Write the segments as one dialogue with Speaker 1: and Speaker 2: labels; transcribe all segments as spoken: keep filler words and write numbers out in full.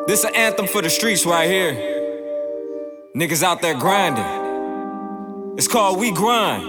Speaker 1: This an anthem for the streets right here. Niggas out there grinding. It's called We Grind.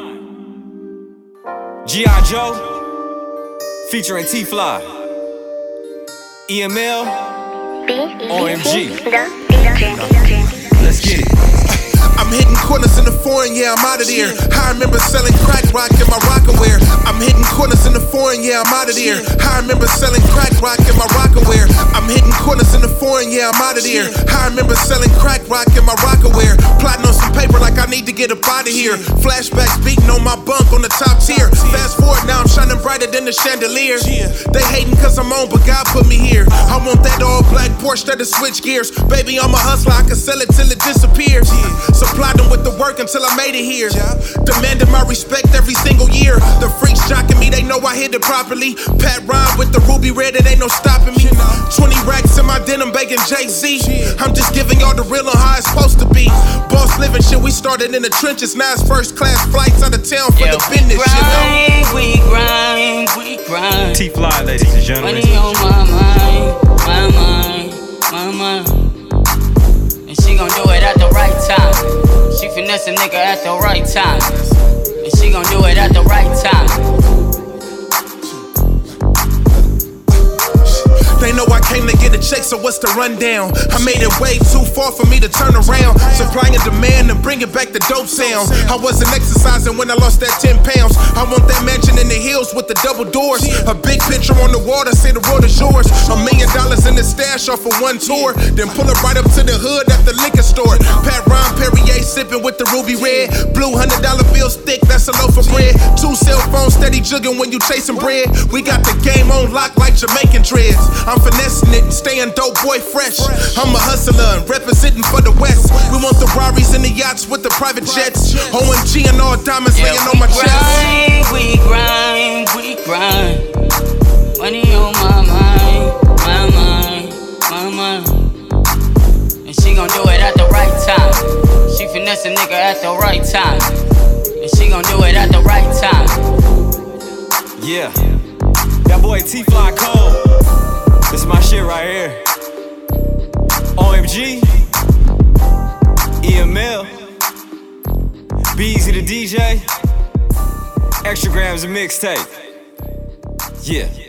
Speaker 1: G I. Joe featuring T-Fly, E M L, O M G. Let's get it.
Speaker 2: I'm hitting corners in the foreign, yeah, I'm out of there. I remember selling crack rock in my Rockaware. I'm hitting corners in the foreign, yeah, I'm out of there. I remember selling crack rock in my Rockaware. I'm hitting corners in the foreign, yeah, I'm out of there. I remember selling crack rock in my Rockaware. Plotting on some paper like I need to get up out of here. Flashbacks beating on my bunk on the top tier. Fast forward, now I'm shining brighter than the chandelier. They hating cause I'm on, but God put me here. I want that all black Porsche that'll switch gears. Baby, I'm a hustler, I can sell it till it disappears. Supply them with the work until I made it here. Demanding my respect every single year. The freaks jocking me, they know I hit it properly. Pat Ryan with the ruby red, it ain't no stopping me. twenty racks in my denim, begging Jay-Z. I'm just giving y'all the real on how it's supposed to be. Boss living shit, we started in the trenches. Now it's first class flights out of town for
Speaker 3: yeah,
Speaker 2: the business shit.
Speaker 3: We grind, we grind.
Speaker 1: T-Fly, ladies and gentlemen.
Speaker 3: Money on my mind, my mind, my mind. And she gon' do it at the right time. She finesse a nigga at the right time. And she gon' do it at the right time.
Speaker 2: They know I came to get a check, so what's the rundown? I made it way too far for me to turn around. Supply and demand and bring it back the dope sound. I wasn't exercising when I lost that ten pounds. I want that mansion in the hills with the double doors. A big picture on the water, say the world is yours. A million dollars in the stash off of one tour. Then pull it right up to the hood at the liquor store. Pat Ryan Perrier sipping with the ruby red. Blue hundred dollar bills thick, that's a loaf of bread. Two cell phones steady jugging when you chasing bread. We got the game on lock like Jamaican dreads. I'm finessing it and staying dope boy fresh. I'm a hustler and representing for the West. We want the Rarries and the yachts with the private jets. O M G and all diamonds
Speaker 3: yeah,
Speaker 2: laying on my
Speaker 3: grind,
Speaker 2: chest.
Speaker 3: We grind, we grind. Money on my mind, my mind, my mind. And she gon' do it at the right time. She finesse a nigga at the right time. And she gon' do it at the right time.
Speaker 1: Yeah, that boy T-Fly cold. This is my shit right here. O M G, E M L, Beezy the D J, Extra Grams and mixtape. Yeah.